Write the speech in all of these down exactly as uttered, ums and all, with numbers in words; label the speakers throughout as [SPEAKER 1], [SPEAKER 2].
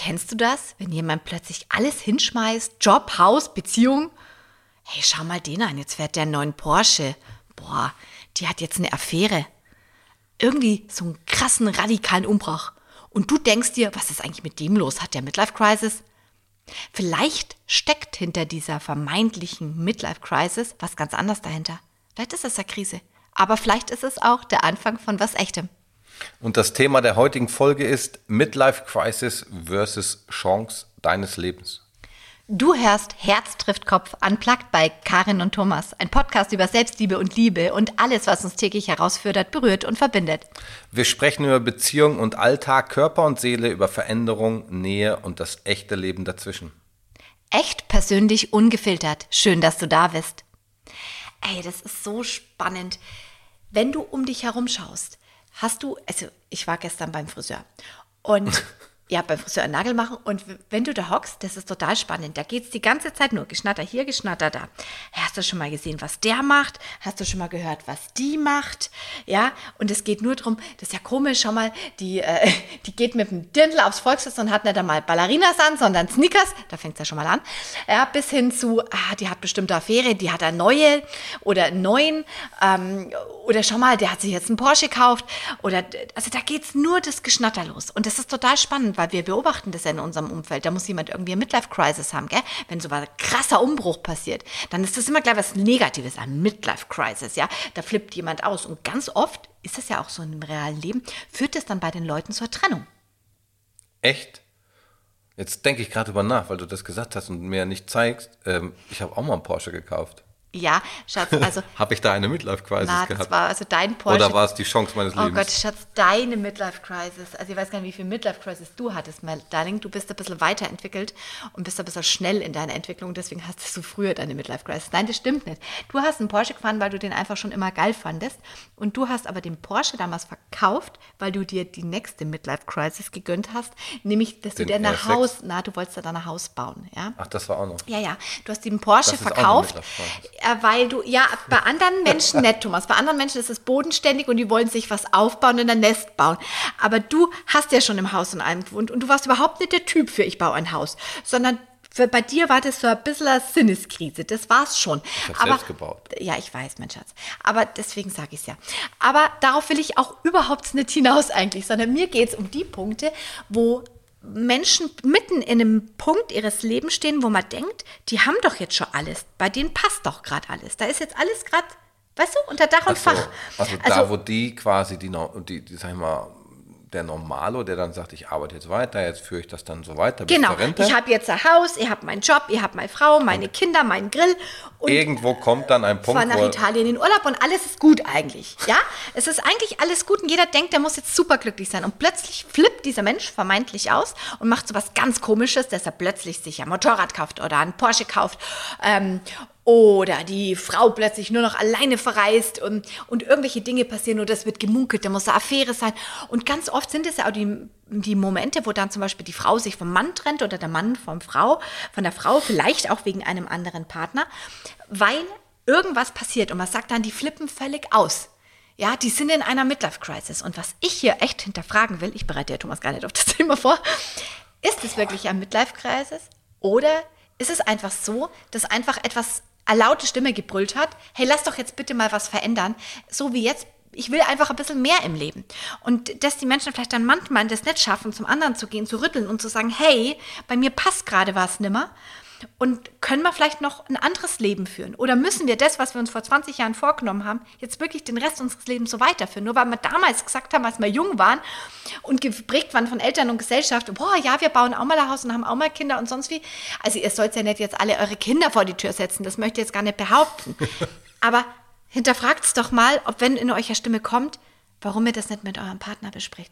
[SPEAKER 1] Kennst du das, wenn jemand plötzlich alles hinschmeißt? Job, Haus, Beziehung? Hey, schau mal den an, jetzt fährt der einen neuen Porsche. Boah, die hat jetzt eine Affäre. Irgendwie so einen krassen, radikalen Umbruch. Und du denkst dir, was ist eigentlich mit dem los? Hat der Midlife-Crisis? Vielleicht steckt hinter dieser vermeintlichen Midlife-Crisis was ganz anderes dahinter. Vielleicht ist es eine Krise. Aber vielleicht ist es auch der Anfang von was Echtem.
[SPEAKER 2] Und das Thema der heutigen Folge ist Midlife-Crisis versus Chance deines Lebens.
[SPEAKER 1] Du hörst Herz trifft Kopf, unplugged bei Karin und Thomas. Ein Podcast über Selbstliebe und Liebe und alles, was uns täglich herausfordert, berührt und verbindet.
[SPEAKER 2] Wir sprechen über Beziehung und Alltag, Körper und Seele, über Veränderung, Nähe und das echte Leben dazwischen.
[SPEAKER 1] Echt, persönlich, ungefiltert. Schön, dass du da bist. Ey, das ist so spannend. Wenn du um dich herum schaust, hast du, also ich war gestern beim Friseur und ja, beim Friseur einen Nagel machen und wenn du da hockst, das ist total spannend. Da geht es die ganze Zeit nur Geschnatter hier, Geschnatter da. Hast du schon mal gesehen, was der macht? Hast du schon mal gehört, was die macht? Ja, und es geht nur darum, das ist ja komisch, schau mal, die, äh, die geht mit dem Dirndl aufs Volksfest und hat nicht einmal Ballerinas an, sondern Sneakers, da fängt es ja schon mal an, ja, bis hin zu, ah, die hat bestimmte Affäre, die hat eine neue oder einen neuen, ähm, oder schau mal, der hat sich jetzt einen Porsche gekauft, oder, also da geht es nur das Geschnatter los und das ist total spannend, weil wir beobachten das ja in unserem Umfeld. Da muss jemand irgendwie eine Midlife-Crisis haben, gell? Wenn so ein krasser Umbruch passiert, dann ist das immer gleich was Negatives, ein Midlife-Crisis, ja? Da flippt jemand aus. Und ganz oft, ist das ja auch so im realen Leben, führt das dann bei den Leuten zur Trennung.
[SPEAKER 2] Echt? Jetzt denke ich gerade drüber nach, weil du das gesagt hast und mir nicht zeigst. Ähm, ich habe auch mal einen Porsche gekauft.
[SPEAKER 1] Ja, Schatz, also...
[SPEAKER 2] Habe ich da eine Midlife-Crisis
[SPEAKER 1] na,
[SPEAKER 2] gehabt?
[SPEAKER 1] Das war also dein Porsche.
[SPEAKER 2] Oder war es die Chance meines
[SPEAKER 1] Oh
[SPEAKER 2] Lebens?
[SPEAKER 1] Gott, Schatz, deine Midlife-Crisis. Also ich weiß gar nicht, wie viel Midlife-Crisis du hattest, mein Darling. Du bist ein bisschen weiterentwickelt und bist ein bisschen schnell in deiner Entwicklung. Deswegen hast du so früher deine Midlife-Crisis. Nein, das stimmt nicht. Du hast einen Porsche gefahren, weil du den einfach schon immer geil fandest. Und du hast aber den Porsche damals verkauft, weil du dir die nächste Midlife-Crisis gegönnt hast. Nämlich, dass
[SPEAKER 2] Den
[SPEAKER 1] du dir nach
[SPEAKER 2] R sechs.
[SPEAKER 1] Haus... Na, du wolltest ja dann ein Haus bauen, ja?
[SPEAKER 2] Ach, das war auch noch.
[SPEAKER 1] Ja, ja. Du hast den Porsche
[SPEAKER 2] Das ist auch eine
[SPEAKER 1] verkauft,
[SPEAKER 2] Midlife-Crisis.
[SPEAKER 1] äh, weil du... Ja, bei anderen Menschen nicht, Thomas. Bei anderen Menschen ist es bodenständig und die wollen sich was aufbauen und ein Nest bauen. Aber du hast ja schon im Haus und allem gewohnt und du warst überhaupt nicht der Typ für ich baue ein Haus, sondern für, bei dir war das so ein bisschen eine Sinneskrise. Das war's schon.
[SPEAKER 2] Ich habe selbst gebaut.
[SPEAKER 1] Ja, ich weiß, mein Schatz. Aber deswegen sage ich es ja. Aber darauf will ich auch überhaupt nicht hinaus eigentlich, sondern mir geht es um die Punkte, wo Menschen mitten in einem Punkt ihres Lebens stehen, wo man denkt, die haben doch jetzt schon alles. Bei denen passt doch gerade alles. Da ist jetzt alles gerade, weißt du, unter Dach und
[SPEAKER 2] Ach so,
[SPEAKER 1] Fach.
[SPEAKER 2] also,
[SPEAKER 1] Also,
[SPEAKER 2] da, wo die quasi, die, Nor- die, die sag ich mal, der Normalo, der dann sagt, ich arbeite jetzt weiter, jetzt führe ich das dann so weiter bis
[SPEAKER 1] genau,
[SPEAKER 2] zur Rente.
[SPEAKER 1] ich habe jetzt ein Haus, ich habe meinen Job, ich habe meine Frau, meine Kinder, meinen Grill. Und
[SPEAKER 2] irgendwo kommt dann ein Punkt,
[SPEAKER 1] fahren nach
[SPEAKER 2] wo
[SPEAKER 1] Italien in Urlaub und alles ist gut eigentlich. Ja, es ist eigentlich alles gut und jeder denkt, der muss jetzt superglücklich sein. Und plötzlich flippt dieser Mensch vermeintlich aus und macht so was ganz Komisches, dass er plötzlich sich ein Motorrad kauft oder einen Porsche kauft. Ähm, Oder die Frau plötzlich nur noch alleine verreist und, und irgendwelche Dinge passieren oder es wird gemunkelt, da muss eine Affäre sein. Und ganz oft sind es ja auch die, die Momente, wo dann zum Beispiel die Frau sich vom Mann trennt oder der Mann vom Frau, von der Frau, vielleicht auch wegen einem anderen Partner, weil irgendwas passiert und man sagt dann, die flippen völlig aus. Ja, die sind in einer Midlife-Crisis. Und was ich hier echt hinterfragen will, ich bereite ja Thomas gar nicht auf das Thema vor, ist es wirklich eine Midlife-Crisis oder ist es einfach so, dass einfach etwas eine laute Stimme gebrüllt hat, hey, lass doch jetzt bitte mal was verändern, so wie jetzt, ich will einfach ein bisschen mehr im Leben. Und dass die Menschen vielleicht dann manchmal das nicht schaffen, zum anderen zu gehen, zu rütteln und zu sagen, hey, bei mir passt gerade was nimmer und können wir vielleicht noch ein anderes Leben führen? Oder müssen wir das, was wir uns vor zwanzig Jahren vorgenommen haben, jetzt wirklich den Rest unseres Lebens so weiterführen? Nur weil wir damals gesagt haben, als wir jung waren und geprägt waren von Eltern und Gesellschaft, boah, ja, wir bauen auch mal ein Haus und haben auch mal Kinder und sonst wie. Also ihr sollt ja nicht jetzt alle eure Kinder vor die Tür setzen, das möchte ich jetzt gar nicht behaupten. Aber hinterfragt es doch mal, ob wenn in eurer Stimme kommt, warum ihr das nicht mit eurem Partner besprecht.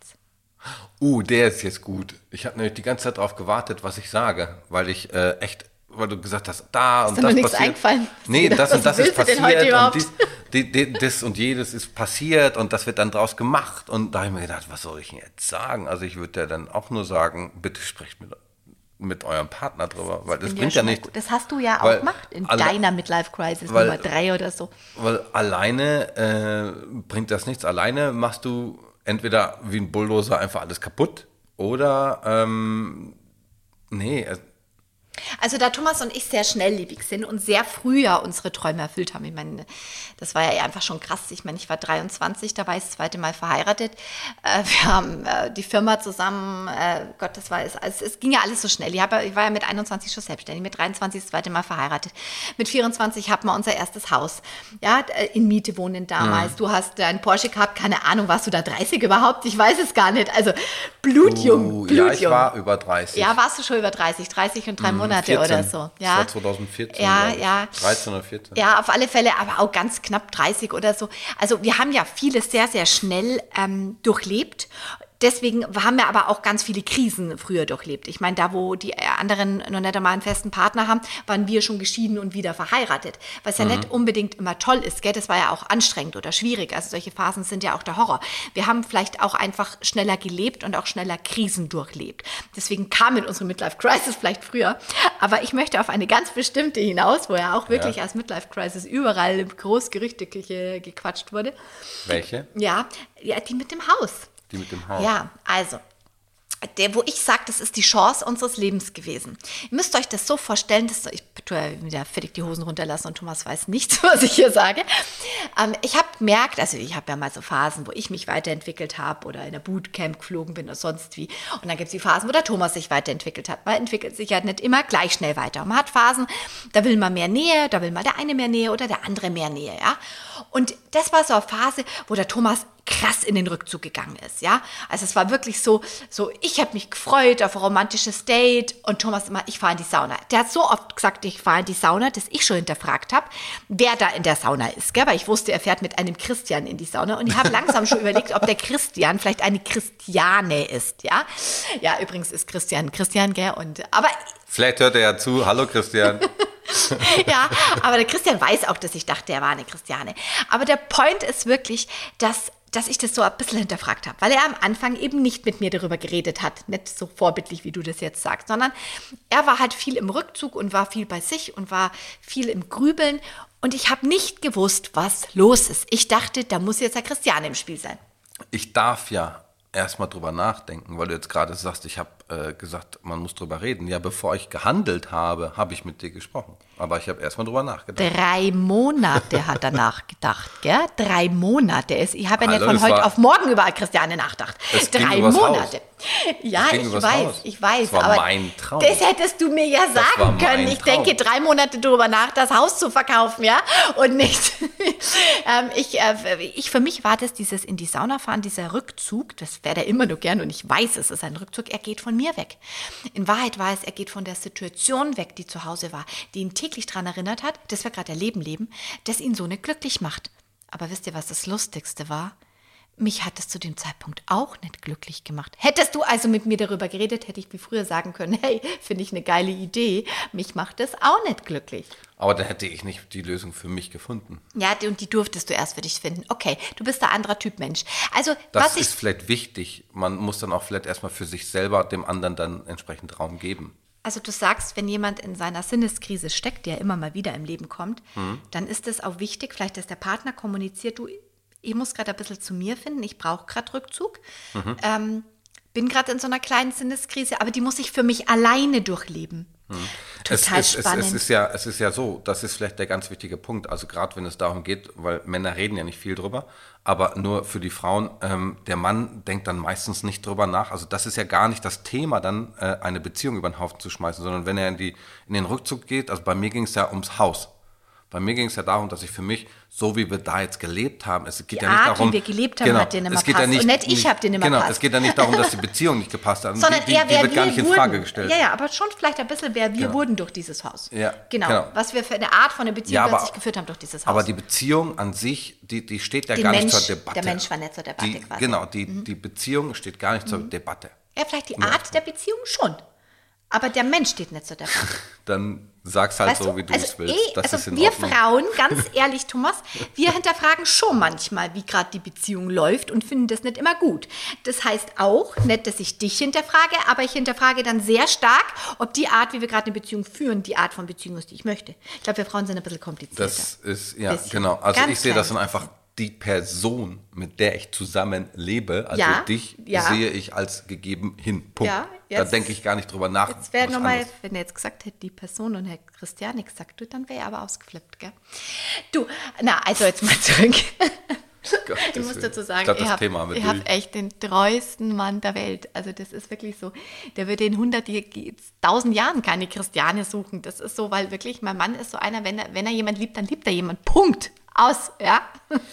[SPEAKER 2] Uh, der ist jetzt gut. Ich habe nämlich die ganze Zeit darauf gewartet, was ich sage, weil ich äh, echt, weil du gesagt hast, da und
[SPEAKER 1] Ist dir
[SPEAKER 2] das
[SPEAKER 1] mal nichts
[SPEAKER 2] passiert.
[SPEAKER 1] eingefallen?
[SPEAKER 2] Nee,
[SPEAKER 1] Was
[SPEAKER 2] das und das ist
[SPEAKER 1] willst du denn heute
[SPEAKER 2] passiert und
[SPEAKER 1] überhaupt?
[SPEAKER 2] dies, die, die, das und jedes ist passiert und das wird dann draus gemacht. Und da habe ich mir gedacht, was soll ich denn jetzt sagen? Also ich würde ja dann auch nur sagen, bitte sprecht mit, mit eurem Partner drüber, weil das
[SPEAKER 1] Bin
[SPEAKER 2] bringt ja
[SPEAKER 1] schon mal
[SPEAKER 2] nicht.
[SPEAKER 1] gut. Das hast du ja auch
[SPEAKER 2] weil
[SPEAKER 1] gemacht in
[SPEAKER 2] alle-
[SPEAKER 1] deiner Midlife-Crisis
[SPEAKER 2] weil-
[SPEAKER 1] Nummer drei oder so.
[SPEAKER 2] Weil alleine äh, bringt das nichts. Alleine machst du entweder wie ein Bulldozer einfach alles kaputt oder ähm, Nee, äh,
[SPEAKER 1] Also da Thomas und ich sehr schnelllebig sind und sehr früh ja unsere Träume erfüllt haben. Ich meine, das war ja einfach schon krass. Ich meine, ich war dreiundzwanzig, da war ich das zweite Mal verheiratet. Äh, wir haben äh, die Firma zusammen, äh, Gott, das war es. Also es ging ja alles so schnell. Ich, hab, ich war ja mit einundzwanzig schon selbstständig, mit dreiundzwanzig das zweite Mal verheiratet. Mit vierundzwanzig hatten wir unser erstes Haus. Ja, in Miete wohnen damals. Mhm. Du hast einen Porsche gehabt, keine Ahnung, warst du da dreißig überhaupt? Ich weiß es gar nicht. Also blutjung,
[SPEAKER 2] uh,
[SPEAKER 1] blutjung.
[SPEAKER 2] Ja, ich war über dreißig.
[SPEAKER 1] Ja, warst du schon über dreißig, dreißig und drei mhm. Monate
[SPEAKER 2] vierzehn
[SPEAKER 1] oder so. Ja.
[SPEAKER 2] Das war zweitausendvierzehn.
[SPEAKER 1] Ja, ja.
[SPEAKER 2] dreizehn oder vierzehn.
[SPEAKER 1] Ja, auf alle Fälle, aber auch ganz knapp dreißig oder so. Also wir haben ja vieles sehr, sehr schnell ähm, durchlebt. Deswegen haben wir aber auch ganz viele Krisen früher durchlebt. Ich meine, da wo die anderen noch nicht einmal einen festen Partner haben, waren wir schon geschieden und wieder verheiratet. Was ja mhm. nicht unbedingt immer toll ist, gell? Das war ja auch anstrengend oder schwierig. Also solche Phasen sind ja auch der Horror. Wir haben vielleicht auch einfach schneller gelebt und auch schneller Krisen durchlebt. Deswegen kam in unsere Midlife-Crisis vielleicht früher. Aber ich möchte auf eine ganz bestimmte hinaus, wo ja auch wirklich ja. als Midlife-Crisis überall im Großgerüchteküche gequatscht wurde.
[SPEAKER 2] Welche?
[SPEAKER 1] Ja, ja, die mit dem Haus.
[SPEAKER 2] Die mit dem Haus.
[SPEAKER 1] Ja, also, der, wo ich sage, das ist die Chance unseres Lebens gewesen. Ihr müsst euch das so vorstellen, dass ich tue ja wieder fertig die Hosen runterlassen und Thomas weiß nichts, was ich hier sage. Ähm, ich habe gemerkt, also ich habe ja mal so Phasen, wo ich mich weiterentwickelt habe oder in der Bootcamp geflogen bin oder sonst wie. Und dann gibt es die Phasen, wo der Thomas sich weiterentwickelt hat. Man entwickelt sich ja nicht immer gleich schnell weiter. Und man hat Phasen, da will man mehr Nähe, da will mal der eine mehr Nähe oder der andere mehr Nähe, ja. Und das war so eine Phase, wo der Thomas krass in den Rückzug gegangen ist, ja. Also es war wirklich so, so ich habe mich gefreut auf ein romantisches Date und Thomas immer, ich fahre in die Sauna. Der hat so oft gesagt, ich fahre in die Sauna, dass ich schon hinterfragt habe, wer da in der Sauna ist, gell? Weil ich wusste, er fährt mit einem Christian in die Sauna und ich habe langsam schon überlegt, ob der Christian vielleicht eine Christiane ist, ja. Ja, übrigens ist Christian Christian, gell? Und, aber
[SPEAKER 2] vielleicht hört er ja zu. Hallo Christian.
[SPEAKER 1] Ja, aber der Christian weiß auch, dass ich dachte, er war eine Christiane. Aber der Point ist wirklich, dass dass ich das so ein bisschen hinterfragt habe, weil er am Anfang eben nicht mit mir darüber geredet hat, nicht so vorbildlich, wie du das jetzt sagst, sondern er war halt viel im Rückzug und war viel bei sich und war viel im Grübeln und ich habe nicht gewusst, was los ist. Ich dachte, da muss jetzt der Christiane im Spiel sein.
[SPEAKER 2] Ich darf ja erstmal drüber nachdenken, weil du jetzt gerade sagst, ich habe äh, gesagt, man muss drüber reden. Ja, bevor ich gehandelt habe, habe ich mit dir gesprochen. Aber ich habe erstmal drüber nachgedacht.
[SPEAKER 1] Drei Monate hat er nachgedacht, gell? Drei Monate. Ich habe ja nicht
[SPEAKER 2] Alter,
[SPEAKER 1] von heute
[SPEAKER 2] war,
[SPEAKER 1] auf morgen über Christiane nachgedacht. Drei Monate. Haus. Ja, ich weiß, Haus. ich weiß.
[SPEAKER 2] Das war
[SPEAKER 1] aber
[SPEAKER 2] mein Traum.
[SPEAKER 1] Das hättest du mir ja sagen können. Ich
[SPEAKER 2] Traum.
[SPEAKER 1] denke drei Monate darüber nach, das Haus zu verkaufen, ja? Und nicht. ähm, ich, äh, ich, für mich war das dieses in die Sauna fahren, dieser Rückzug, das wäre er immer nur gern und ich weiß, es ist ein Rückzug, er geht von mir weg. In Wahrheit war es, er geht von der Situation weg, die zu Hause war, die ihn täglich daran erinnert hat, dass wir gerade ein Leben leben, das ihn so nicht glücklich macht. Aber wisst ihr, was das Lustigste war? Mich hat es zu dem Zeitpunkt auch nicht glücklich gemacht. Hättest du also mit mir darüber geredet, hätte ich wie früher sagen können, hey, finde ich eine geile Idee, mich macht das auch nicht glücklich.
[SPEAKER 2] Aber da hätte ich nicht die Lösung für mich gefunden.
[SPEAKER 1] Ja, und die durftest du erst für dich finden. Okay, du bist ein anderer Typ Mensch. Also,
[SPEAKER 2] das
[SPEAKER 1] was
[SPEAKER 2] ist
[SPEAKER 1] ich,
[SPEAKER 2] vielleicht wichtig. Man muss dann auch vielleicht erstmal für sich selber dem anderen dann entsprechend Raum geben.
[SPEAKER 1] Also du sagst, wenn jemand in seiner Sinneskrise steckt, die ja immer mal wieder im Leben kommt, mhm. dann ist es auch wichtig, vielleicht, dass der Partner kommuniziert, du, ich muss gerade ein bisschen zu mir finden, ich brauche gerade Rückzug, mhm. ähm, bin gerade in so einer kleinen Sinneskrise, aber die muss ich für mich alleine durchleben. Mhm. Total
[SPEAKER 2] es, es,
[SPEAKER 1] spannend.
[SPEAKER 2] Es, es, ist ja, es ist ja so, das ist vielleicht der ganz wichtige Punkt, also gerade wenn es darum geht, weil Männer reden ja nicht viel drüber, aber nur für die Frauen, ähm, der Mann denkt dann meistens nicht drüber nach, also das ist ja gar nicht das Thema, dann äh, eine Beziehung über den Haufen zu schmeißen, sondern wenn er in, die, in den Rückzug geht, also bei mir ging es ja ums Haus. Bei mir ging es ja darum, dass ich für mich, so wie wir da jetzt gelebt haben, es geht
[SPEAKER 1] die
[SPEAKER 2] ja nicht
[SPEAKER 1] Art,
[SPEAKER 2] darum,
[SPEAKER 1] wie wir gelebt haben,
[SPEAKER 2] genau,
[SPEAKER 1] hat den immer
[SPEAKER 2] es geht
[SPEAKER 1] passt.
[SPEAKER 2] Ja nicht,
[SPEAKER 1] und nicht ich
[SPEAKER 2] nicht,
[SPEAKER 1] habe den immer
[SPEAKER 2] genau,
[SPEAKER 1] passt.
[SPEAKER 2] Es geht ja nicht darum, dass die Beziehung nicht gepasst hat.
[SPEAKER 1] Sondern
[SPEAKER 2] die, die,
[SPEAKER 1] eher, wer
[SPEAKER 2] die wird gar nicht
[SPEAKER 1] wir
[SPEAKER 2] in
[SPEAKER 1] wurden.
[SPEAKER 2] Frage gestellt.
[SPEAKER 1] Ja, ja, aber schon vielleicht ein bisschen, wer wir
[SPEAKER 2] genau.
[SPEAKER 1] wurden durch dieses Haus.
[SPEAKER 2] Ja,
[SPEAKER 1] genau.
[SPEAKER 2] genau.
[SPEAKER 1] Was wir für eine Art von einer Beziehung
[SPEAKER 2] ja, aber,
[SPEAKER 1] plötzlich geführt haben durch dieses Haus.
[SPEAKER 2] Aber die Beziehung an sich, die, die steht ja
[SPEAKER 1] Den
[SPEAKER 2] gar
[SPEAKER 1] Mensch,
[SPEAKER 2] nicht zur Debatte.
[SPEAKER 1] Der Mensch war nicht zur Debatte
[SPEAKER 2] die,
[SPEAKER 1] quasi.
[SPEAKER 2] Genau, die,
[SPEAKER 1] mhm.
[SPEAKER 2] die Beziehung steht gar nicht zur mhm. Debatte.
[SPEAKER 1] Ja, vielleicht die Art ja. der Beziehung schon. Aber der Mensch steht nicht zur Debatte.
[SPEAKER 2] Dann sag's halt
[SPEAKER 1] weißt
[SPEAKER 2] so,
[SPEAKER 1] du?
[SPEAKER 2] wie du
[SPEAKER 1] also
[SPEAKER 2] es willst.
[SPEAKER 1] Eh,
[SPEAKER 2] das
[SPEAKER 1] also
[SPEAKER 2] ist in
[SPEAKER 1] wir
[SPEAKER 2] Ordnung.
[SPEAKER 1] Frauen, ganz ehrlich, Thomas, wir hinterfragen schon manchmal, wie gerade die Beziehung läuft und finden das nicht immer gut. Das heißt auch, nicht, dass ich dich hinterfrage, aber ich hinterfrage dann sehr stark, ob die Art, wie wir gerade eine Beziehung führen, die Art von Beziehung ist, die ich möchte. Ich glaube, wir Frauen sind ein bisschen komplizierter.
[SPEAKER 2] Das ist, ja,
[SPEAKER 1] bisschen.
[SPEAKER 2] genau. Also
[SPEAKER 1] ganz
[SPEAKER 2] ich sehe das dann einfach die Person, mit der ich zusammen lebe, also
[SPEAKER 1] Ja,
[SPEAKER 2] dich,
[SPEAKER 1] ja.
[SPEAKER 2] sehe ich als gegeben hin. Punkt.
[SPEAKER 1] Ja,
[SPEAKER 2] da
[SPEAKER 1] jetzt-
[SPEAKER 2] denke ich gar nicht drüber nach.
[SPEAKER 1] Jetzt wäre
[SPEAKER 2] was
[SPEAKER 1] nochmal,
[SPEAKER 2] anderes.
[SPEAKER 1] wenn er jetzt gesagt hätte, die Person und Herr Christiane gesagt, du, dann wäre er aber ausgeflippt, gell? Du, na, also jetzt mal zurück.
[SPEAKER 2] Gott,
[SPEAKER 1] Ich muss
[SPEAKER 2] deswegen.
[SPEAKER 1] dazu sagen,
[SPEAKER 2] Ich glaub,
[SPEAKER 1] ich
[SPEAKER 2] das
[SPEAKER 1] habe
[SPEAKER 2] Thema haben wir
[SPEAKER 1] hab
[SPEAKER 2] durch.
[SPEAKER 1] echt den treuesten Mann der Welt. Also das ist wirklich so, der würde in hundert, tausend Jahren keine Christiane suchen. Das ist so, weil wirklich, mein Mann ist so einer, wenn er, wenn er jemand liebt, dann liebt er jemand. Punkt. Aus, ja.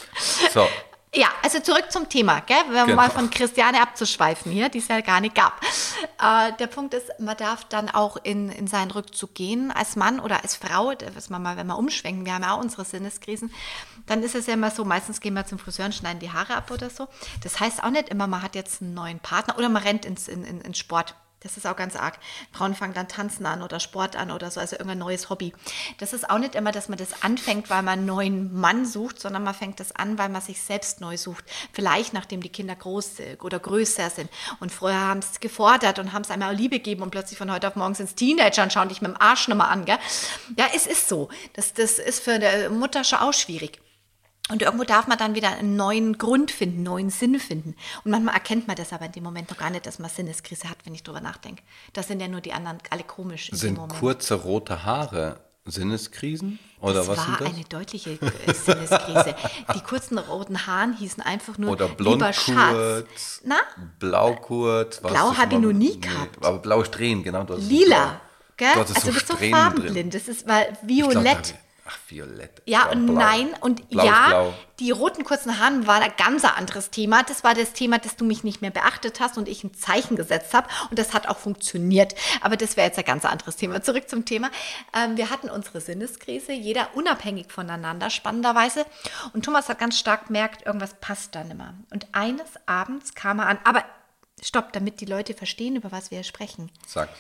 [SPEAKER 2] So,
[SPEAKER 1] Ja, also zurück zum Thema, gell? Wenn wir
[SPEAKER 2] Genau.
[SPEAKER 1] mal von Christiane abzuschweifen hier, die es ja gar nicht gab. Äh, der Punkt ist, man darf dann auch in, in seinen Rückzug gehen, als Mann oder als Frau, was man mal, wenn wir umschwenken, wir haben ja auch unsere Sinneskrisen, dann ist es ja immer so, meistens gehen wir zum Friseur und schneiden die Haare ab oder so. Das heißt auch nicht immer, man hat jetzt einen neuen Partner oder man rennt ins, in, in, ins Sport. Das ist auch ganz arg. Frauen fangen dann Tanzen an oder Sport an oder so, also irgendein neues Hobby. Das ist auch nicht immer, dass man das anfängt, weil man einen neuen Mann sucht, sondern man fängt das an, weil man sich selbst neu sucht. Vielleicht, nachdem die Kinder groß oder größer sind. Und vorher haben sie es gefordert und haben es einmal Liebe gegeben und plötzlich von heute auf morgen sind es Teenager und schauen dich mit dem Arsch nochmal an. Gell? Ja, es ist so. Das, das ist für eine Mutter schon auch schwierig. Und irgendwo darf man dann wieder einen neuen Grund finden, einen neuen Sinn finden. Und manchmal erkennt man das aber in dem Moment noch gar nicht, dass man Sinneskrise hat, wenn ich drüber nachdenke. Das sind ja nur die anderen alle komisch in dem
[SPEAKER 2] sind
[SPEAKER 1] Moment.
[SPEAKER 2] kurze rote Haare Sinneskrisen? Oder
[SPEAKER 1] das
[SPEAKER 2] was
[SPEAKER 1] war
[SPEAKER 2] sind das?
[SPEAKER 1] eine deutliche äh, Sinneskrise. Die kurzen roten Haaren hießen einfach nur
[SPEAKER 2] Oder blond
[SPEAKER 1] lieber Schatz.
[SPEAKER 2] kurz,
[SPEAKER 1] Na?
[SPEAKER 2] blau kurz. was
[SPEAKER 1] Blau
[SPEAKER 2] ist
[SPEAKER 1] hab ich
[SPEAKER 2] immer-
[SPEAKER 1] noch nie
[SPEAKER 2] nee,
[SPEAKER 1] gehabt.
[SPEAKER 2] Aber blaue Strähnen, genau. Das ist
[SPEAKER 1] Lila.
[SPEAKER 2] blau.
[SPEAKER 1] Gell?
[SPEAKER 2] Dort ist
[SPEAKER 1] Also
[SPEAKER 2] so
[SPEAKER 1] du bist so
[SPEAKER 2] Strähnen
[SPEAKER 1] farbenblind.
[SPEAKER 2] drin.
[SPEAKER 1] Das ist weil
[SPEAKER 2] Ich glaub,
[SPEAKER 1] violett.
[SPEAKER 2] da- Ach, violett.
[SPEAKER 1] Ja
[SPEAKER 2] Blau,
[SPEAKER 1] und
[SPEAKER 2] blau.
[SPEAKER 1] nein und
[SPEAKER 2] Blau ist
[SPEAKER 1] ja,
[SPEAKER 2] blau.
[SPEAKER 1] die roten kurzen Haaren war ein ganz anderes Thema. Das war das Thema, dass du mich nicht mehr beachtet hast und ich ein Zeichen gesetzt habe und das hat auch funktioniert. Aber das wäre jetzt ein ganz anderes Thema. Zurück zum Thema. Ähm, wir hatten unsere Sinneskrise, jeder unabhängig voneinander, spannenderweise. Und Thomas hat ganz stark gemerkt, irgendwas passt da nicht mehr. Und eines Abends kam er an, aber stopp, damit die Leute verstehen, über was wir hier sprechen.
[SPEAKER 2] Sag.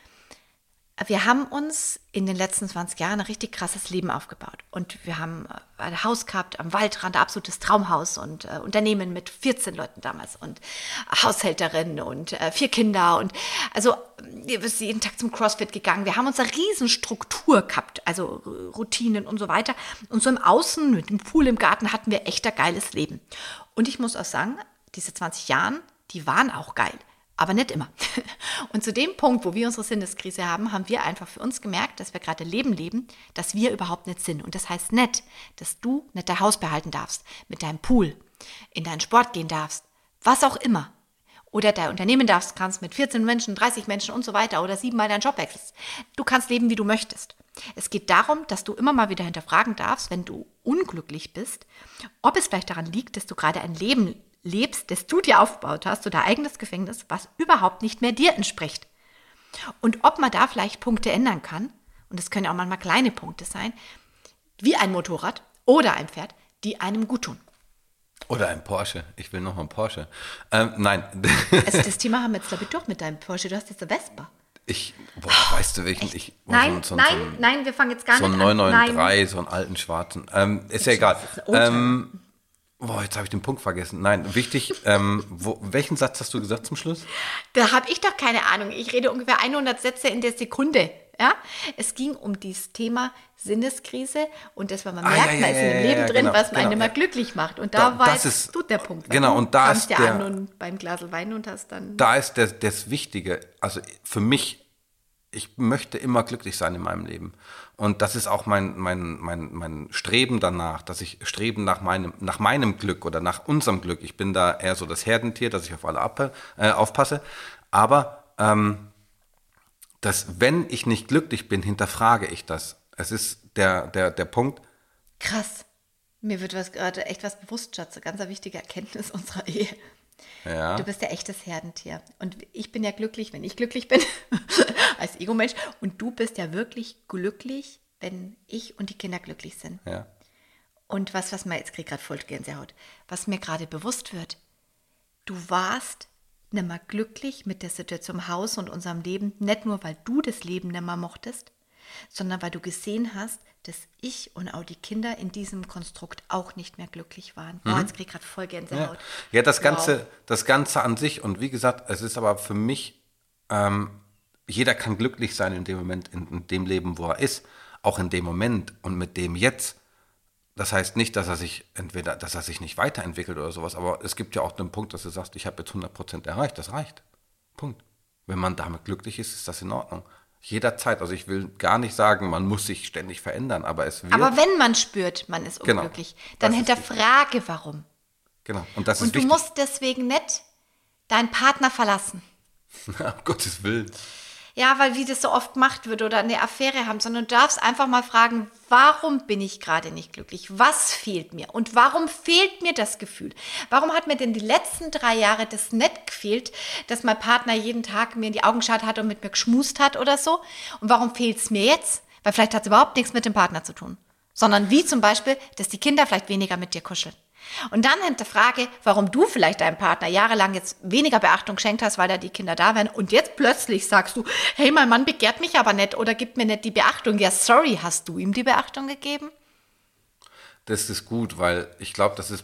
[SPEAKER 1] Wir haben uns in den letzten zwanzig Jahren ein richtig krasses Leben aufgebaut. Und wir haben ein Haus gehabt am Waldrand, ein absolutes Traumhaus und äh, Unternehmen mit vierzehn Leuten damals und Haushälterin und äh, vier Kinder. Und also wir sind jeden Tag zum CrossFit gegangen. Wir haben uns eine riesen Struktur gehabt, also Routinen und so weiter. Und so im Außen, mit dem Pool im Garten, hatten wir echt ein geiles Leben. Und ich muss auch sagen, diese zwanzig Jahren, die waren auch geil. Aber nicht immer. Und zu dem Punkt, wo wir unsere Sinneskrise haben, haben wir einfach für uns gemerkt, dass wir gerade Leben leben, dass wir überhaupt nicht sind. Und das heißt nicht, dass du nicht dein Haus behalten darfst, mit deinem Pool, in deinen Sport gehen darfst, was auch immer. Oder dein Unternehmen darfst, kannst mit vierzehn Menschen, dreißig Menschen und so weiter oder siebenmal deinen Job wechselst. Du kannst leben, wie du möchtest. Es geht darum, dass du immer mal wieder hinterfragen darfst, wenn du unglücklich bist, ob es vielleicht daran liegt, dass du gerade ein Leben lebst, das du dir aufgebaut hast, oder eigenes Gefängnis, was überhaupt nicht mehr dir entspricht. Und ob man da vielleicht Punkte ändern kann, und das können auch manchmal kleine Punkte sein, wie ein Motorrad oder ein Pferd, die einem gut tun.
[SPEAKER 2] Oder ein Porsche. Ich will noch einen Porsche. Ähm, nein.
[SPEAKER 1] Also das Thema haben wir jetzt, glaube ich, durch mit deinem Porsche. Du hast jetzt eine Vespa.
[SPEAKER 2] Ich, boah, weißt du welchen? Ich, oh,
[SPEAKER 1] Nein,
[SPEAKER 2] so, so,
[SPEAKER 1] nein,
[SPEAKER 2] so ein,
[SPEAKER 1] nein, wir fangen jetzt gar
[SPEAKER 2] so
[SPEAKER 1] nicht
[SPEAKER 2] ein
[SPEAKER 1] an.
[SPEAKER 2] neun neun drei,
[SPEAKER 1] Nein.
[SPEAKER 2] so einen alten schwarzen. Ähm, ist ja egal.
[SPEAKER 1] Das ist ein Oldtimer.
[SPEAKER 2] Ähm, boah, jetzt habe ich den Punkt vergessen. Nein, wichtig. ähm, wo, welchen Satz hast du gesagt zum Schluss?
[SPEAKER 1] Da habe ich doch keine Ahnung. Ich rede ungefähr hundert Sätze in der Sekunde. Ja? Es ging um dieses Thema Sinneskrise und das, was man
[SPEAKER 2] Ah,
[SPEAKER 1] merkt,
[SPEAKER 2] ja, ja,
[SPEAKER 1] man ist in
[SPEAKER 2] ja,
[SPEAKER 1] einem
[SPEAKER 2] ja,
[SPEAKER 1] Leben
[SPEAKER 2] ja,
[SPEAKER 1] drin,
[SPEAKER 2] genau,
[SPEAKER 1] was man
[SPEAKER 2] genau,
[SPEAKER 1] immer
[SPEAKER 2] ja.
[SPEAKER 1] glücklich macht. Und da,
[SPEAKER 2] Da-
[SPEAKER 1] war
[SPEAKER 2] das
[SPEAKER 1] jetzt
[SPEAKER 2] ist-
[SPEAKER 1] tut der Punkt.
[SPEAKER 2] genau,
[SPEAKER 1] Du
[SPEAKER 2] und da
[SPEAKER 1] kamst
[SPEAKER 2] ist
[SPEAKER 1] ja
[SPEAKER 2] der-
[SPEAKER 1] an und beim Glas Wein und hast dann...
[SPEAKER 2] Da ist das, das Wichtige. Also für mich, ich möchte immer glücklich sein in meinem Leben. Und das ist auch mein, mein, mein, mein Streben danach, dass ich streben nach meinem, nach meinem Glück oder nach unserem Glück. Ich bin da eher so das Herdentier, dass ich auf alle ab, äh, aufpasse. Aber ähm, dass, wenn ich nicht glücklich bin, hinterfrage ich das. Es ist der, der, der Punkt.
[SPEAKER 1] Krass. Mir wird was gerade echt was bewusst, Schatz. Ganz eine wichtige Erkenntnis unserer Ehe.
[SPEAKER 2] Ja.
[SPEAKER 1] Du bist ja echtes Herdentier. Und ich bin ja glücklich, wenn ich glücklich bin, als Ego-Mensch. Und du bist ja wirklich glücklich, wenn ich und die Kinder glücklich sind.
[SPEAKER 2] Ja.
[SPEAKER 1] Und was, was mir jetzt krieg gerade voll Gänsehaut, was mir gerade bewusst wird, du warst nicht mehr glücklich mit der Situation im Haus und unserem Leben, nicht nur, weil du das Leben nicht mehr mochtest, sondern weil du gesehen hast, dass ich und auch die Kinder in diesem Konstrukt auch nicht mehr glücklich waren. Boah, jetzt krieg ich gerade voll
[SPEAKER 2] Ja,
[SPEAKER 1] Gänsehaut.
[SPEAKER 2] ja das,
[SPEAKER 1] Wow.
[SPEAKER 2] Ganze, das Ganze an sich, und wie gesagt, es ist aber für mich, ähm, jeder kann glücklich sein in dem Moment, in, in dem Leben, wo er ist, auch in dem Moment und mit dem Jetzt. Das heißt nicht, dass er sich entweder, dass er sich nicht weiterentwickelt oder sowas, aber es gibt ja auch den Punkt, dass du sagst, ich habe jetzt hundert Prozent erreicht, das reicht. Punkt. Wenn man damit glücklich ist, ist das in Ordnung. Jederzeit, also ich will gar nicht sagen, man muss sich ständig verändern, aber es wird...
[SPEAKER 1] Aber wenn man spürt, man ist
[SPEAKER 2] Genau.
[SPEAKER 1] unglücklich, dann
[SPEAKER 2] Das ist
[SPEAKER 1] hinterfrage, warum.
[SPEAKER 2] Genau, und das ist
[SPEAKER 1] Und du
[SPEAKER 2] wichtig.
[SPEAKER 1] musst deswegen nicht deinen Partner verlassen.
[SPEAKER 2] Um Gottes Willen.
[SPEAKER 1] Ja, weil wie das so oft gemacht wird oder eine Affäre haben, sondern du darfst einfach mal fragen, warum bin ich gerade nicht glücklich? Was fehlt mir? Und warum fehlt mir das Gefühl? Warum hat mir denn die letzten drei Jahre das nicht gefehlt, dass mein Partner jeden Tag mir in die Augen geschaut hat und mit mir geschmust hat oder so? Und warum fehlt es mir jetzt? Weil vielleicht hat es überhaupt nichts mit dem Partner zu tun. Sondern wie zum Beispiel, dass die Kinder vielleicht weniger mit dir kuscheln. Und dann hinterfrage, warum du vielleicht deinem Partner jahrelang jetzt weniger Beachtung geschenkt hast, weil da die Kinder da wären. Und jetzt plötzlich sagst du, hey, mein Mann begehrt mich aber nicht oder gibt mir nicht die Beachtung. Ja, sorry, hast du ihm die Beachtung gegeben?
[SPEAKER 2] Das ist gut, weil ich glaube, das ist,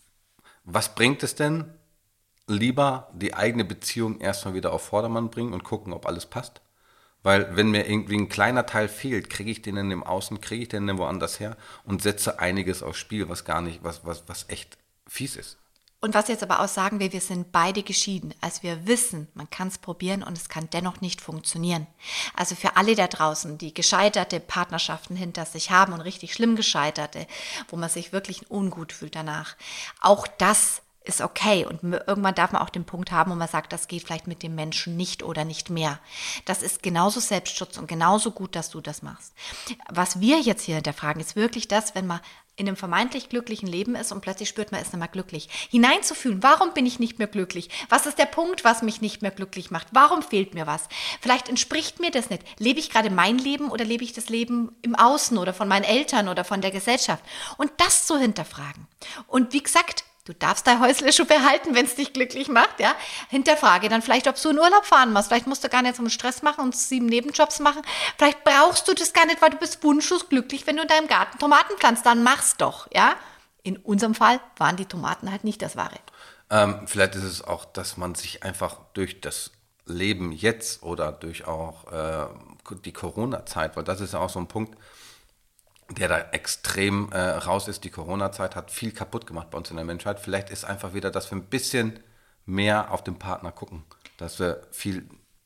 [SPEAKER 2] was bringt es denn? Lieber die eigene Beziehung erstmal wieder auf Vordermann bringen und gucken, ob alles passt. Weil wenn mir irgendwie ein kleiner Teil fehlt, kriege ich den in dem Außen, kriege ich den in woanders her und setze einiges aufs Spiel, was gar nicht, was, was, was echt fies ist.
[SPEAKER 1] Und was jetzt aber auch sagen will, wir sind beide geschieden. Also wir wissen, man kann es probieren und es kann dennoch nicht funktionieren. Also für alle da draußen, die gescheiterte Partnerschaften hinter sich haben und richtig schlimm gescheiterte, wo man sich wirklich ungut fühlt danach, auch das ist okay und irgendwann darf man auch den Punkt haben, wo man sagt, das geht vielleicht mit dem Menschen nicht oder nicht mehr. Das ist genauso Selbstschutz und genauso gut, dass du das machst. Was wir jetzt hier hinterfragen, ist wirklich das, wenn man in einem vermeintlich glücklichen Leben ist und plötzlich spürt man, ist nicht mehr glücklich. Hineinzufühlen, warum bin ich nicht mehr glücklich? Was ist der Punkt, was mich nicht mehr glücklich macht? Warum fehlt mir was? Vielleicht entspricht mir das nicht. Lebe ich gerade mein Leben oder lebe ich das Leben im Außen oder von meinen Eltern oder von der Gesellschaft? Und das zu hinterfragen. Und wie gesagt, du darfst dein Häusle schon behalten, wenn es dich glücklich macht, ja. Hinterfrage dann vielleicht, ob du in Urlaub fahren musst. Vielleicht musst du gar nicht so einen Stress machen und sieben Nebenjobs machen. Vielleicht brauchst du das gar nicht, weil du bist wunschlos glücklich, wenn du in deinem Garten Tomaten pflanzt. Dann mach's doch, ja. In unserem Fall waren die Tomaten halt nicht das Wahre.
[SPEAKER 2] Ähm, vielleicht ist es auch, dass man sich einfach durch das Leben jetzt oder durch auch äh, die Corona-Zeit, weil das ist ja auch so ein Punkt, der da extrem äh, raus ist. Die Corona-Zeit hat viel kaputt gemacht bei uns in der Menschheit. Vielleicht ist einfach wieder, dass wir ein bisschen mehr auf den Partner gucken. Dass wir viel,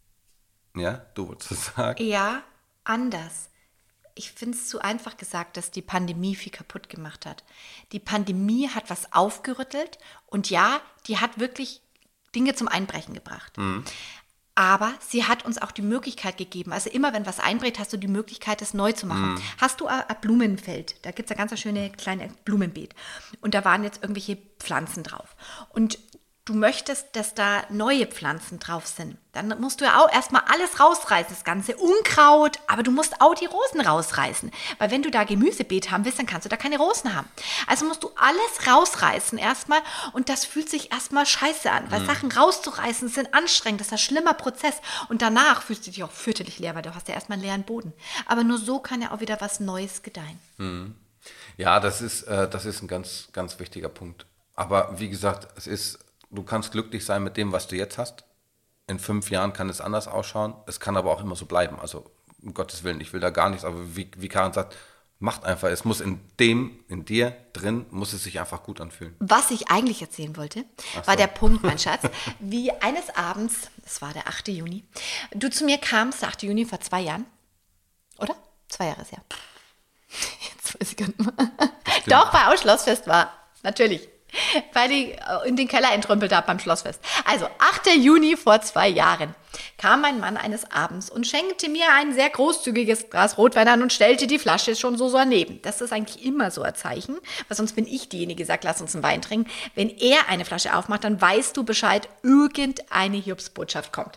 [SPEAKER 2] ja, du wolltest es sagen?
[SPEAKER 1] Ja, anders. Ich finde es zu einfach gesagt, dass die Pandemie viel kaputt gemacht hat. Die Pandemie hat was aufgerüttelt und ja, die hat wirklich Dinge zum Einbrechen gebracht. Mhm. Aber sie hat uns auch die Möglichkeit gegeben, also immer wenn was einbricht, hast du die Möglichkeit, das neu zu machen. Mm. Hast du ein Blumenfeld, da gibt es ein ganz schönes kleines Blumenbeet und da waren jetzt irgendwelche Pflanzen drauf und du möchtest, dass da neue Pflanzen drauf sind, dann musst du ja auch erstmal alles rausreißen, das ganze Unkraut, aber du musst auch die Rosen rausreißen, weil wenn du da Gemüsebeet haben willst, dann kannst du da keine Rosen haben. Also musst du alles rausreißen erstmal und das fühlt sich erstmal scheiße an, weil mhm. Sachen rauszureißen sind anstrengend, das ist ein schlimmer Prozess und danach fühlst du dich auch fürchterlich leer, weil du hast ja erstmal einen leeren Boden. Aber nur so kann ja auch wieder was Neues gedeihen.
[SPEAKER 2] Mhm. Ja, das ist, äh, das ist ein ganz, ganz wichtiger Punkt. Aber wie gesagt, es ist du kannst glücklich sein mit dem, was du jetzt hast. In fünf Jahren kann es anders ausschauen. Es kann aber auch immer so bleiben. Also um Gottes Willen, ich will da gar nichts. Aber wie, wie Karin sagt, macht einfach. Es muss in dem, in dir drin, muss es sich einfach gut anfühlen.
[SPEAKER 1] Was ich eigentlich erzählen wollte,
[SPEAKER 2] Ach
[SPEAKER 1] war
[SPEAKER 2] so.
[SPEAKER 1] der Punkt, mein Schatz, wie eines Abends, das war der achte Juni, du zu mir kamst, der achte Juni vor zwei Jahren, oder? Zwei Jahre ist ja. Jetzt weiß ich gar nicht mehr. Doch, bei auch Schlossfest war, natürlich. Weil ich in den Keller entrümpelt habe beim Schlossfest. Also, achter Juni vor zwei Jahren kam mein Mann eines Abends und schenkte mir ein sehr großzügiges Glas Rotwein an und stellte die Flasche schon so daneben. Das ist eigentlich immer so ein Zeichen, weil sonst bin ich diejenige, die sagt, lass uns einen Wein trinken. Wenn er eine Flasche aufmacht, dann weißt du Bescheid, irgendeine Hiobsbotschaft kommt.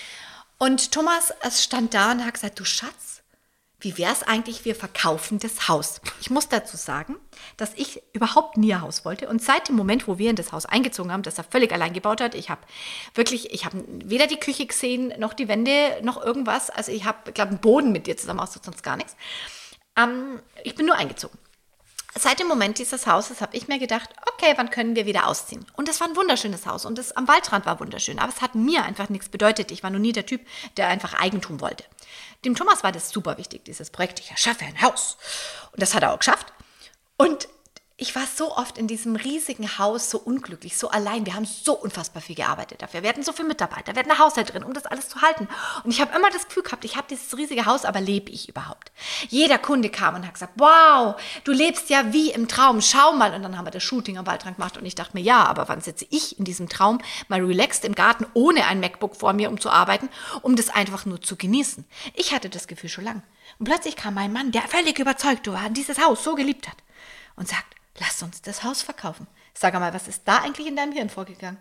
[SPEAKER 1] Und Thomas stand da und hat gesagt, du Schatz, wie wäre es eigentlich, wir verkaufen das Haus? Ich muss dazu sagen, dass ich überhaupt nie ein Haus wollte. Und seit dem Moment, wo wir in das Haus eingezogen haben, das er völlig allein gebaut hat, ich habe wirklich, ich habe weder die Küche gesehen, noch die Wände, noch irgendwas. Also ich habe, glaube ich, einen Boden mit dir zusammen aus, sonst gar nichts. Ähm, ich bin nur eingezogen. Seit dem Moment dieses Hauses habe ich mir gedacht, okay, wann können wir wieder ausziehen? Und es war ein wunderschönes Haus und das am Waldrand war wunderschön, aber es hat mir einfach nichts bedeutet. Ich war noch nie der Typ, der einfach Eigentum wollte. Dem Thomas war das super wichtig, dieses Projekt. Ich erschaffe ein Haus. Und das hat er auch geschafft. Und ich war so oft in diesem riesigen Haus so unglücklich, so allein. Wir haben so unfassbar viel gearbeitet dafür. Wir hatten so viele Mitarbeiter, wir hatten eine Haushälterin, um das alles zu halten. Und ich habe immer das Gefühl gehabt, ich habe dieses riesige Haus, aber lebe ich überhaupt? Jeder Kunde kam und hat gesagt, wow, du lebst ja wie im Traum, schau mal. Und dann haben wir das Shooting am Waldrand gemacht und ich dachte mir, ja, aber wann sitze ich in diesem Traum mal relaxed im Garten ohne ein MacBook vor mir, um zu arbeiten, um das einfach nur zu genießen? Ich hatte das Gefühl schon lang. Und plötzlich kam mein Mann, der völlig überzeugt war, dieses Haus so geliebt hat und sagt, lass uns das Haus verkaufen. Sag mal, was ist da eigentlich in deinem Hirn vorgegangen?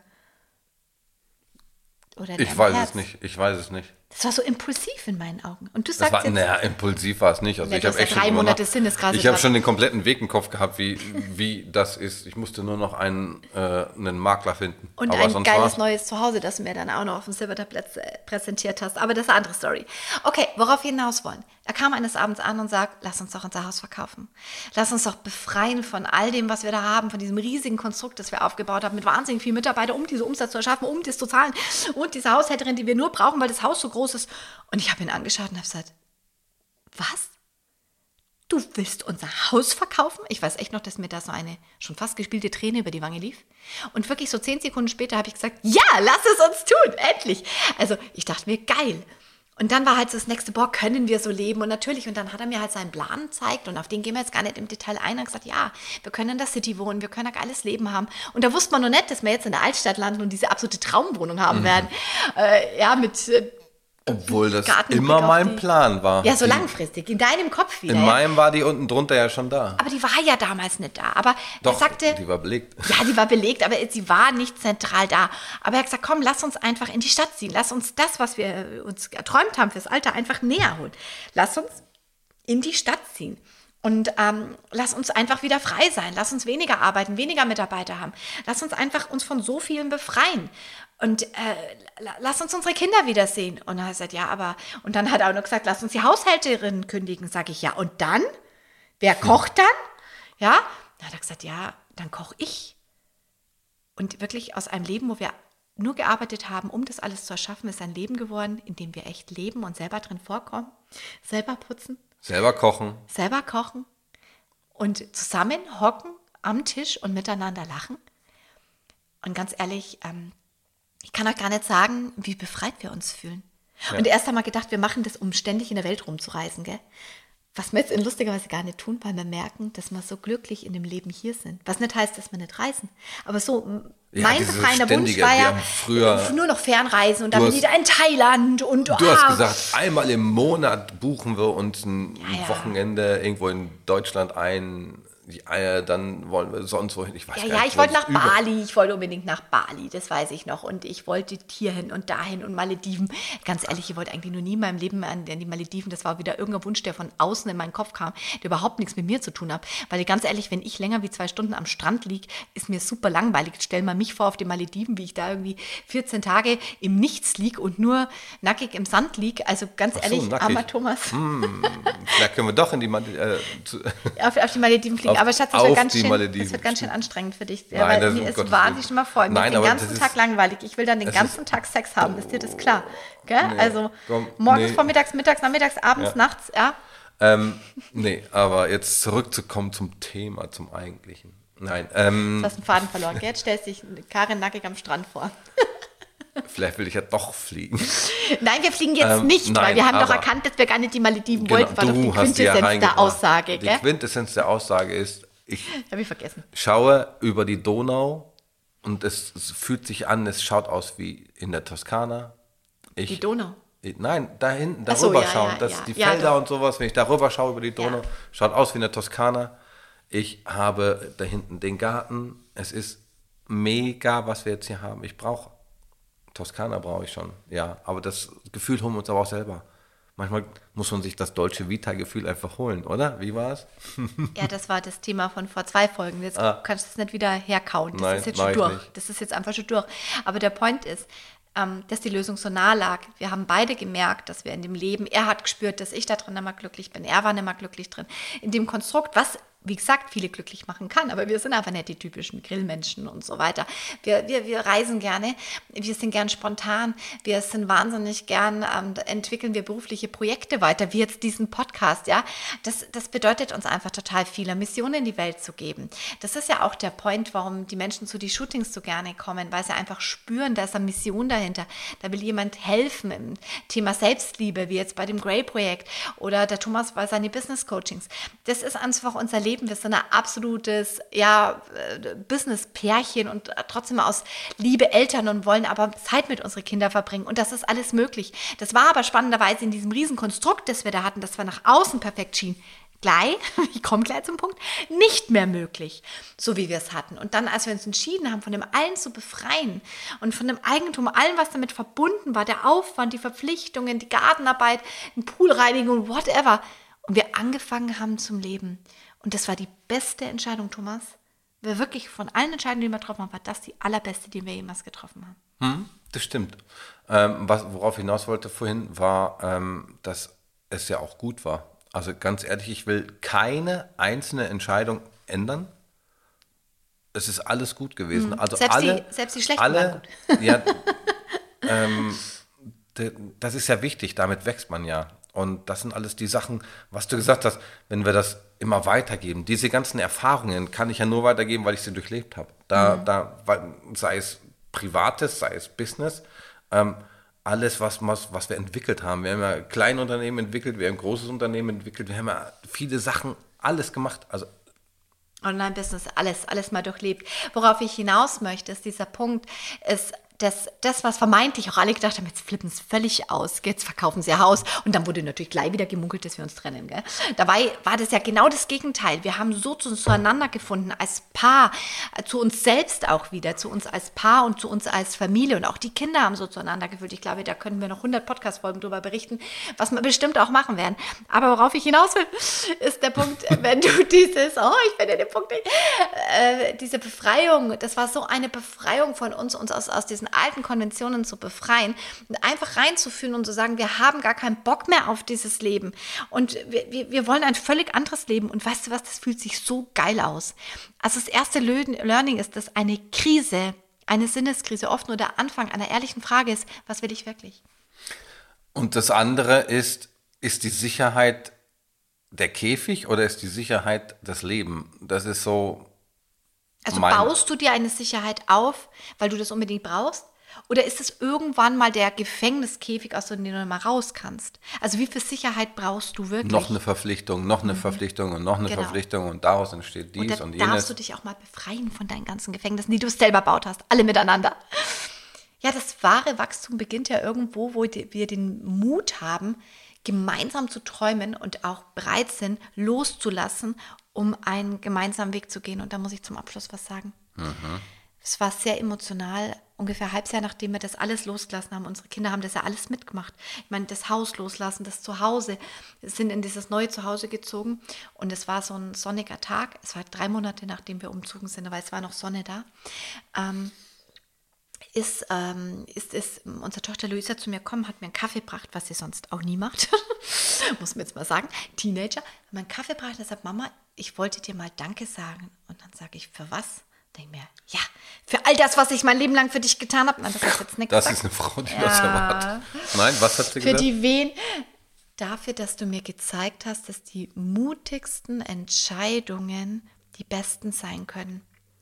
[SPEAKER 1] Oder
[SPEAKER 2] Ich weiß Herz? es nicht, ich weiß es nicht.
[SPEAKER 1] Das war so impulsiv in meinen Augen. Und du
[SPEAKER 2] das
[SPEAKER 1] sagst
[SPEAKER 2] war,
[SPEAKER 1] jetzt...
[SPEAKER 2] Naja, impulsiv war es nicht. Also
[SPEAKER 1] ja,
[SPEAKER 2] ich habe echt
[SPEAKER 1] ja drei
[SPEAKER 2] schon
[SPEAKER 1] Monate
[SPEAKER 2] nach,
[SPEAKER 1] Sinnesgrase
[SPEAKER 2] Ich habe schon den kompletten Weg im Kopf gehabt, wie, wie das ist. Ich musste nur noch einen, äh, einen Makler finden.
[SPEAKER 1] Und
[SPEAKER 2] Aber
[SPEAKER 1] ein geiles neues Zuhause, das du mir dann auch noch auf dem Silbertablett äh, präsentiert hast. Aber das ist eine andere Story. Okay, worauf wir hinaus wollen. Er kam eines Abends an und sagt, lass uns doch unser Haus verkaufen. Lass uns doch befreien von all dem, was wir da haben, von diesem riesigen Konstrukt, das wir aufgebaut haben, mit wahnsinnig vielen Mitarbeitern, um diesen Umsatz zu erschaffen, um das zu zahlen. Und diese Haushälterin, die wir nur brauchen, weil das Haus so groß ist. Und ich habe ihn angeschaut und habe gesagt, was? Du willst unser Haus verkaufen? Ich weiß echt noch, dass mir da so eine schon fast gespielte Träne über die Wange lief. Und wirklich so zehn Sekunden später habe ich gesagt, ja, lass es uns tun, endlich. Also ich dachte mir, geil. Und dann war halt so das nächste, boah, können wir so leben? Und natürlich, und dann hat er mir halt seinen Plan gezeigt und auf den gehen wir jetzt gar nicht im Detail ein. Er hat gesagt, ja, wir können in der City wohnen, wir können ein geiles Leben haben. Und da wusste man noch nicht, dass wir jetzt in der Altstadt landen und diese absolute Traumwohnung haben mhm. werden. Äh, ja, mit... Äh,
[SPEAKER 2] Obwohl das immer mein
[SPEAKER 1] die,
[SPEAKER 2] Plan war.
[SPEAKER 1] Ja, so
[SPEAKER 2] die,
[SPEAKER 1] langfristig, in deinem Kopf wieder.
[SPEAKER 2] In meinem war die unten drunter ja schon da.
[SPEAKER 1] Aber die war ja damals nicht da. Aber
[SPEAKER 2] Doch,
[SPEAKER 1] er sagte,
[SPEAKER 2] die war belegt.
[SPEAKER 1] Ja, die war belegt, aber sie war nicht zentral da. Aber er hat gesagt, komm, lass uns einfach in die Stadt ziehen. Lass uns das, was wir uns erträumt haben fürs Alter, einfach näher holen. Lass uns in die Stadt ziehen. Und ähm, lass uns einfach wieder frei sein. Lass uns weniger arbeiten, weniger Mitarbeiter haben. Lass uns einfach uns von so vielen befreien. Und äh, lass uns unsere Kinder wiedersehen. Und dann hat er gesagt, ja, aber... Und dann hat er auch noch gesagt, lass uns die Haushälterin kündigen. Sag ich, ja, und dann? Wer kocht dann? Ja, dann hat er gesagt, ja, dann koche ich. Und wirklich aus einem Leben, wo wir nur gearbeitet haben, um das alles zu erschaffen, ist ein Leben geworden, in dem wir echt leben und selber drin vorkommen. Selber putzen.
[SPEAKER 2] Selber kochen.
[SPEAKER 1] Selber kochen. Und zusammen hocken am Tisch und miteinander lachen. Und ganz ehrlich, ähm, ich kann euch gar nicht sagen, wie befreit wir uns fühlen. Ja. Und erst einmal gedacht, wir machen das, um ständig in der Welt rumzureisen, gell? Was wir jetzt in lustigerweise gar nicht tun, weil wir merken, dass wir so glücklich in dem Leben hier sind. Was nicht heißt, dass wir nicht reisen. Aber so, ja, mein befreiender Wunsch war ja früher, nur noch Fernreisen und dann hast, wieder in Thailand. Und,
[SPEAKER 2] du oh, hast gesagt, einmal im Monat buchen wir uns ein ja, ja. Wochenende irgendwo in Deutschland ein. Ja, dann wollen wir sonst wohin. Ich weiß
[SPEAKER 1] ja,
[SPEAKER 2] gar
[SPEAKER 1] ja,
[SPEAKER 2] nicht,
[SPEAKER 1] ich wollte nach über. Bali. Ich wollte unbedingt nach Bali, das weiß ich noch. Und ich wollte hierhin und dahin und Malediven. Ganz ehrlich, ich wollte eigentlich nur nie in meinem Leben an die Malediven. Das war wieder irgendein Wunsch, der von außen in meinen Kopf kam, der überhaupt nichts mit mir zu tun hat. Weil ganz ehrlich, wenn ich länger wie zwei Stunden am Strand liege, ist mir super langweilig. Stell mal mich vor auf den Malediven, wie ich da irgendwie vierzehn Tage im Nichts liege und nur nackig im Sand liege. Also ganz
[SPEAKER 2] so,
[SPEAKER 1] ehrlich,
[SPEAKER 2] nackig.
[SPEAKER 1] Armer Thomas.
[SPEAKER 2] Hm, vielleicht können wir doch in die Malediven äh,
[SPEAKER 1] auf, auf die Malediven fliegen. Aber Schatz, das wird, ganz schön, das wird ganz schön anstrengend für dich. Ja,
[SPEAKER 2] Nein,
[SPEAKER 1] weil mir ist wahnsinnig schon mal voll. Mir ist den ganzen Tag langweilig. Ich will dann den ganzen
[SPEAKER 2] ist,
[SPEAKER 1] Tag Sex haben. Ist dir das klar? Gell?
[SPEAKER 2] Nee,
[SPEAKER 1] also
[SPEAKER 2] komm,
[SPEAKER 1] morgens,
[SPEAKER 2] nee.
[SPEAKER 1] vormittags, mittags, nachmittags, abends,
[SPEAKER 2] ja.
[SPEAKER 1] nachts, ja?
[SPEAKER 2] Ähm, nee, aber jetzt zurückzukommen zum Thema, zum Eigentlichen. Nein. Ähm,
[SPEAKER 1] du hast einen Faden verloren. Jetzt stellst dich Karin nackig am Strand vor.
[SPEAKER 2] Vielleicht will ich ja doch fliegen.
[SPEAKER 1] Nein, wir fliegen jetzt ähm, nicht,
[SPEAKER 2] nein,
[SPEAKER 1] weil wir haben doch erkannt, dass wir gar nicht die Malediven
[SPEAKER 2] genau,
[SPEAKER 1] wollten. War doch die Quintessenz ja der Aussage.
[SPEAKER 2] Die
[SPEAKER 1] gell?
[SPEAKER 2] Quintessenz der Aussage ist, ich
[SPEAKER 1] Hab ich vergessen.
[SPEAKER 2] schaue über die Donau und es, es fühlt sich an, es schaut aus wie in der Toskana. Ich,
[SPEAKER 1] die Donau?
[SPEAKER 2] Ich, nein, da hinten,
[SPEAKER 1] Ach so,
[SPEAKER 2] darüber
[SPEAKER 1] ja,
[SPEAKER 2] schauen.
[SPEAKER 1] ja,
[SPEAKER 2] das,
[SPEAKER 1] ja.
[SPEAKER 2] Die
[SPEAKER 1] Ja,
[SPEAKER 2] Felder
[SPEAKER 1] doch.
[SPEAKER 2] und sowas, wenn ich darüber schaue über die Donau,
[SPEAKER 1] Ja.
[SPEAKER 2] schaut aus wie in der Toskana. Ich habe da hinten den Garten. Es ist mega, was wir jetzt hier haben. Ich brauche, Toskana brauche ich schon, ja. Aber das Gefühl holen wir uns aber auch selber. Manchmal muss man sich das deutsche Vita-Gefühl einfach holen, oder? Wie war es?
[SPEAKER 1] Ja, das war das Thema von vor zwei Folgen. Jetzt
[SPEAKER 2] Ah.
[SPEAKER 1] kannst du es nicht wieder herkauen. Das
[SPEAKER 2] Nein,
[SPEAKER 1] ist jetzt
[SPEAKER 2] mach
[SPEAKER 1] schon
[SPEAKER 2] ich
[SPEAKER 1] durch.
[SPEAKER 2] nicht.
[SPEAKER 1] Das ist jetzt einfach schon durch. Aber der Point ist, ähm, dass die Lösung so nah lag. Wir haben beide gemerkt, dass wir in dem Leben, er hat gespürt, dass ich da drin nicht mehr glücklich bin. Er war nicht mehr glücklich drin. In dem Konstrukt, was wie gesagt, viele glücklich machen kann, aber wir sind einfach nicht die typischen Grillmenschen und so weiter. Wir, wir, wir reisen gerne, wir sind gern spontan, wir sind wahnsinnig gern, ähm, entwickeln wir berufliche Projekte weiter, wie jetzt diesen Podcast, ja. Das, das bedeutet uns einfach total viel, eine Mission in die Welt zu geben. Das ist ja auch der Point, warum die Menschen zu die Shootings so gerne kommen, weil sie einfach spüren, da ist eine Mission dahinter. Da will jemand helfen im Thema Selbstliebe, wie jetzt bei dem Grey-Projekt oder der Thomas bei seinen Business-Coachings. Das ist einfach unser Leben. Wir sind ein absolutes ja, Business-Pärchen und trotzdem aus Liebe Eltern und wollen aber Zeit mit unseren Kindern verbringen. Und das ist alles möglich. Das war aber spannenderweise in diesem Riesenkonstrukt, das wir da hatten, das wir nach außen perfekt schien, gleich, ich komme gleich zum Punkt, nicht mehr möglich, so wie wir es hatten. Und dann, als wir uns entschieden haben, von dem allen zu befreien und von dem Eigentum, allem, was damit verbunden war, der Aufwand, die Verpflichtungen, die Gartenarbeit, die Poolreinigung, whatever, und wir angefangen haben zum Leben. Und das war die beste Entscheidung, Thomas. Wir wirklich von allen Entscheidungen, die wir getroffen haben, war das die allerbeste, die wir jemals getroffen haben.
[SPEAKER 2] Hm, das stimmt. Ähm, was, worauf ich hinaus wollte vorhin, war, ähm, dass es ja auch gut war. Also ganz ehrlich, ich will keine einzelne Entscheidung ändern. Es ist alles gut gewesen.
[SPEAKER 1] Mhm.
[SPEAKER 2] Also
[SPEAKER 1] selbst,
[SPEAKER 2] alle,
[SPEAKER 1] die, selbst die schlechten
[SPEAKER 2] alle,
[SPEAKER 1] waren gut.
[SPEAKER 2] Ja, ähm, das ist ja wichtig, damit wächst man ja. Und das sind alles die Sachen, was du gesagt hast, wenn wir das immer weitergeben. Diese ganzen Erfahrungen kann ich ja nur weitergeben, weil ich sie durchlebt habe. Da, mhm. da, sei es Privates, sei es Business, ähm, alles, was, was, was wir entwickelt haben. Wir haben ja kleine Unternehmen entwickelt, wir haben ein großes Unternehmen entwickelt, wir haben ja viele Sachen, alles gemacht. Also
[SPEAKER 1] Online-Business, alles, alles mal durchlebt. Worauf ich hinaus möchte, ist dieser Punkt, ist, Das, das, was vermeintlich auch alle gedacht haben, jetzt flippen es völlig aus, jetzt verkaufen sie ihr Haus und dann wurde natürlich gleich wieder gemunkelt, dass wir uns trennen. Gell? Dabei war das ja genau das Gegenteil. Wir haben so zueinander gefunden als Paar, zu uns selbst auch wieder, zu uns als Paar und zu uns als Familie und auch die Kinder haben so zueinander gefühlt. Ich glaube, da können wir noch hundert Podcast-Folgen drüber berichten, was wir bestimmt auch machen werden. Aber worauf ich hinaus will, ist der Punkt, wenn du dieses, oh, ich finde den Punkt nicht, äh, diese Befreiung, das war so eine Befreiung von uns, uns aus, aus diesen alten Konventionen zu befreien und einfach reinzuführen und zu sagen, wir haben gar keinen Bock mehr auf dieses Leben und wir, wir, wir wollen ein völlig anderes Leben und weißt du was, das fühlt sich so geil aus. Also das erste Learning ist, dass eine Krise, eine Sinneskrise oft nur der Anfang einer ehrlichen Frage ist, was will ich wirklich?
[SPEAKER 2] Und das andere ist, ist die Sicherheit der Käfig oder ist die Sicherheit das Leben? Das ist so.
[SPEAKER 1] Also
[SPEAKER 2] mein
[SPEAKER 1] baust du dir eine Sicherheit auf, weil du das unbedingt brauchst? Oder ist es irgendwann mal der Gefängniskäfig, aus dem du mal raus kannst? Also wie viel Sicherheit brauchst du wirklich?
[SPEAKER 2] Noch eine Verpflichtung, noch eine mhm. Verpflichtung und noch eine genau. Verpflichtung und daraus entsteht dies und, und jenes.
[SPEAKER 1] Und da darfst du dich auch mal befreien von deinen ganzen Gefängnissen, die du selber baut hast, alle miteinander. Ja, das wahre Wachstum beginnt ja irgendwo, wo wir den Mut haben, gemeinsam zu träumen und auch bereit sind, loszulassen, um einen gemeinsamen Weg zu gehen. Und da muss ich zum Abschluss was sagen. Mhm. Es war sehr emotional, ungefähr ein halbes Jahr, nachdem wir das alles losgelassen haben. Unsere Kinder haben das ja alles mitgemacht. Ich meine, das Haus loslassen, das Zuhause. Wir sind in dieses neue Zuhause gezogen und es war so ein sonniger Tag. Es war drei Monate, nachdem wir umzogen sind, aber es war noch Sonne da. Ähm, Ist, ähm, ist, ist unsere Tochter Luisa zu mir gekommen, hat mir einen Kaffee gebracht, was sie sonst auch nie macht, muss man jetzt mal sagen, Teenager, hat mir einen Kaffee gebracht und sagt, Mama, ich wollte dir mal Danke sagen. Und dann sage ich, für was? Denke mir, ja, für all das, was ich mein Leben lang für dich getan habe. Nein, das ist jetzt nicht
[SPEAKER 2] Das
[SPEAKER 1] gesagt.
[SPEAKER 2] ist eine Frau, die
[SPEAKER 1] ja.
[SPEAKER 2] das erwartet. Nein, was hat sie
[SPEAKER 1] für
[SPEAKER 2] gesagt?
[SPEAKER 1] Für die Wen? Dafür, dass du mir gezeigt hast, dass die mutigsten Entscheidungen die besten sein können.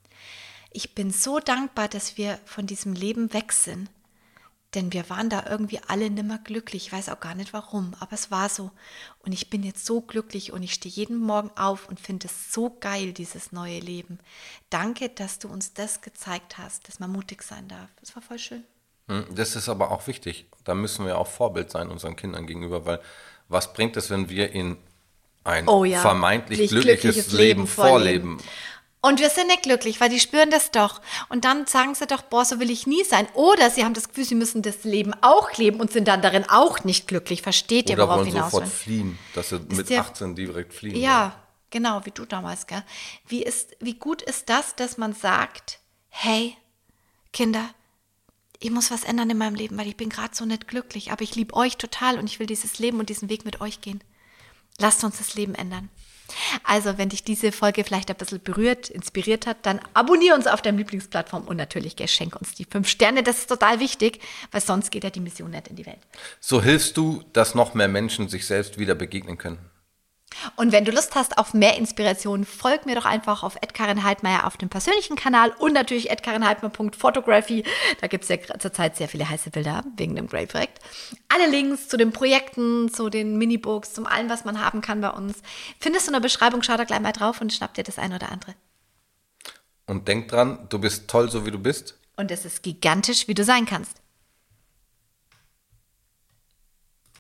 [SPEAKER 1] Ich bin so dankbar, dass wir von diesem Leben weg sind, denn wir waren da irgendwie alle nimmer glücklich. Ich weiß auch gar nicht warum, aber es war so. Und ich bin jetzt so glücklich und ich stehe jeden Morgen auf und finde es so geil, dieses neue Leben. Danke, dass du uns das gezeigt hast, dass man mutig sein darf. Das war voll schön.
[SPEAKER 2] Das ist aber auch wichtig. Da müssen wir auch Vorbild sein unseren Kindern gegenüber, weil was bringt es, wenn wir ihnen ein oh ja, vermeintlich glückliches, glückliches Leben, Leben vorleben?
[SPEAKER 1] Und wir sind nicht glücklich, weil die spüren das doch. Und dann sagen sie doch, boah, so will ich nie sein. Oder sie haben das Gefühl, sie müssen das Leben auch leben und sind dann darin auch nicht glücklich. Versteht ihr, worauf hinaus will?
[SPEAKER 2] Oder wollen sofort fliehen, dass sie mit der, achtzehn direkt fliehen.
[SPEAKER 1] Ja, wollen. Genau, wie du damals, gell? Wie, ist, wie gut ist das, dass man sagt, hey, Kinder, ich muss was ändern in meinem Leben, weil ich bin gerade so nicht glücklich. Aber ich liebe euch total und ich will dieses Leben und diesen Weg mit euch gehen. Lasst uns das Leben ändern. Also, wenn dich diese Folge vielleicht ein bisschen berührt, inspiriert hat, dann abonniere uns auf deiner Lieblingsplattform und natürlich gell, schenk uns die fünf Sterne. Das ist total wichtig, weil sonst geht ja die Mission nicht in die Welt.
[SPEAKER 2] So hilfst du, dass noch mehr Menschen sich selbst wieder begegnen können.
[SPEAKER 1] Und wenn du Lust hast auf mehr Inspiration, folg mir doch einfach auf at Karin Heidmeier auf dem persönlichen Kanal und natürlich at karinheidmeier punkt photography. Da gibt es ja zurzeit sehr viele heiße Bilder wegen dem Grey-Projekt. Alle Links zu den Projekten, zu den Minibooks, zum allem, was man haben kann bei uns, findest du in der Beschreibung. Schau da gleich mal drauf und schnapp dir das ein oder andere.
[SPEAKER 2] Und denk dran, du bist toll, so wie du bist.
[SPEAKER 1] Und es ist gigantisch, wie du sein kannst.